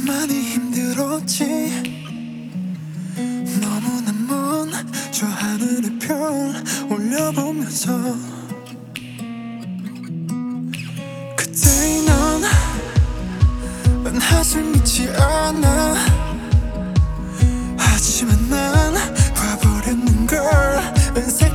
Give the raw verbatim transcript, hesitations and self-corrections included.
많이 힘들었지. 너무나 먼 저 하늘의 별 올려보면서 그때의 넌 한숨 있지 않아. 하지만 난 봐버렸는 걸.